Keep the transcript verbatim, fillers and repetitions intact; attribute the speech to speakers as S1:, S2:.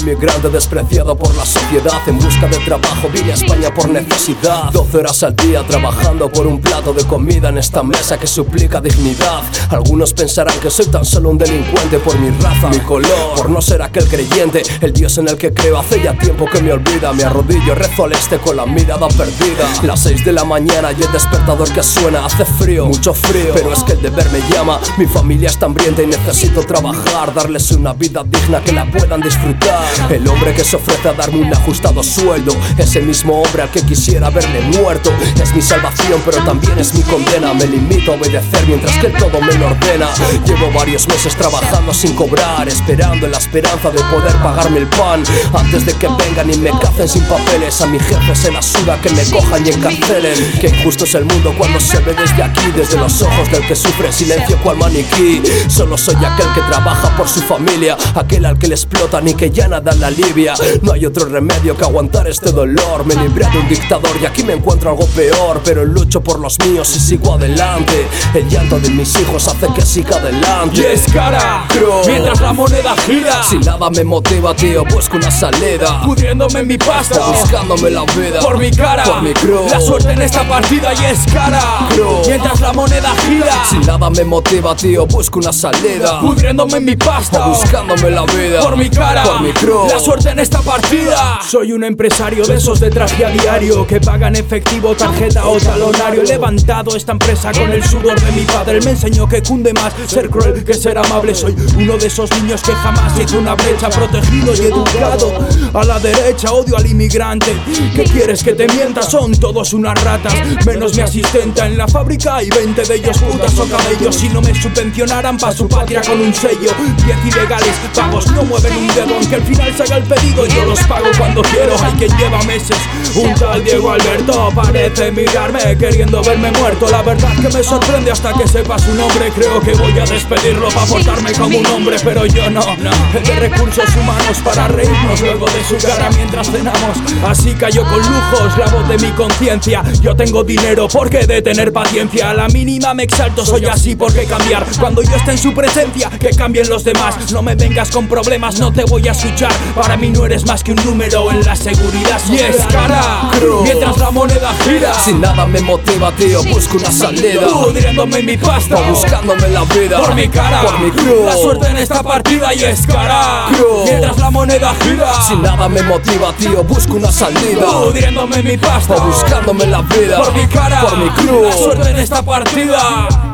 S1: inmigrante despreciado por la sociedad. En busca de trabajo vine a España por necesidad. Doce horas al día trabajando por un plato de comida en esta mesa que suplica dignidad. Algunos pensarán que soy tan solo un delincuente por mi raza, mi color, por no ser aquel creyente. El Dios en el que creo hace ya tiempo que me olvida. Me arrodillo, rezo al este con la mirada perdida. Las seis de la mañana y el despertador que suena. Hace frío, mucho frío, pero es que el deber me llama. Mi familia está hambrienta y necesito trabajar, darles una vida digna que la puedan disfrutar. El hombre que se ofrece a darme un ajustado sueldo, ese mismo hombre al que quisiera verle muerto. Es mi salvación pero también es mi condena. Me limito a obedecer mientras que él todo me lo ordena. Llevo varios meses trabajando sin cobrar, esperando en la esperanza de poder pagarme el pan antes de que vengan y me cacen sin papeles. A mi jefe se la suda que me cojan y encarcelen. Qué injusto es el mundo cuando se ve desde aquí, desde los ojos del que sufre en silencio cual maniquí. Solo soy aquel que trabaja por su familia, aquel al que le explotan y que ya nada le alivia. No hay otro remedio que aguantar este dolor. Me libré de un dictador y aquí me encuentro algo peor, pero lucho por los míos y sigo adelante. El llanto de mis hijos hace que siga adelante.
S2: Y es cara,
S1: Bro.
S2: mientras la moneda gira.
S1: Si nada me motiva, tío, busco una salida.
S2: Pudriéndome en mi pasta,
S1: buscándome la vida.
S2: por mi cara,
S1: por mi crew.
S2: la suerte en esta partida y es cara,
S1: Crew.
S2: mientras la moneda gira.
S1: Si nada me motiva, tío, busco una salida.
S2: Pudriéndome en mi pasta,
S1: buscándome la vida.
S2: por mi cara,
S1: por mi crew.
S2: la suerte en esta partida. Soy un empresario de esos de traje a diario que pagan efectivo, tarjeta o talonario. He levantado esta empresa con el sudor de mi padre. Él me enseñó que cunde más ser cruel que ser amable. Soy uno de esos niños que jamás hizo una brecha, protegido y educado a la derecha. Odio al inmigrante, ¿qué quieres que te mienta? Son todos unas ratas, menos mi asistenta. En la fábrica hay veinte de ellos putas o cabellos. Si no me subvencionaran pa' su patria con un sello. Diez ilegales, pagos no mueven un dedo. Aunque al final se haga el pedido, yo los pago cuando quiero. Hay quien lleva meses, un tal Diego Alberto parece mirarme queriendo verme muerto. La verdad que me sorprende hasta que sepa su nombre. Creo que voy a despedirlo pa' portarme como un hombre, pero yo no, no. Es de recursos humanos para reírnos luego de su cara mientras cenamos. Así cayó con lujos la voz de mi conciencia. Yo tengo dinero, ¿por qué de tener paciencia? A la mínima me exalto, soy así, ¿por qué cambiar? Cuando yo esté en su presencia, que cambien los demás. No me vengas con problemas, no te voy a escuchar. Para mí no eres más que un número en la seguridad social. Y es cara,
S1: Crew.
S2: mientras la moneda gira.
S1: Si nada me motiva, tío, busco una salida.
S2: Pudriéndome en mi pasta,
S1: buscándome la vida.
S2: por mi cara,
S1: por mi crew.
S2: la suerte en esta partida y es cara,
S1: Crew.
S2: mientras la moneda gira.
S1: Si nada me motiva, tío, busco una salida.
S2: Pudriéndome en mi pasta,
S1: buscándome la vida.
S2: por mi cara,
S1: por mi crew.
S2: la suerte en esta partida.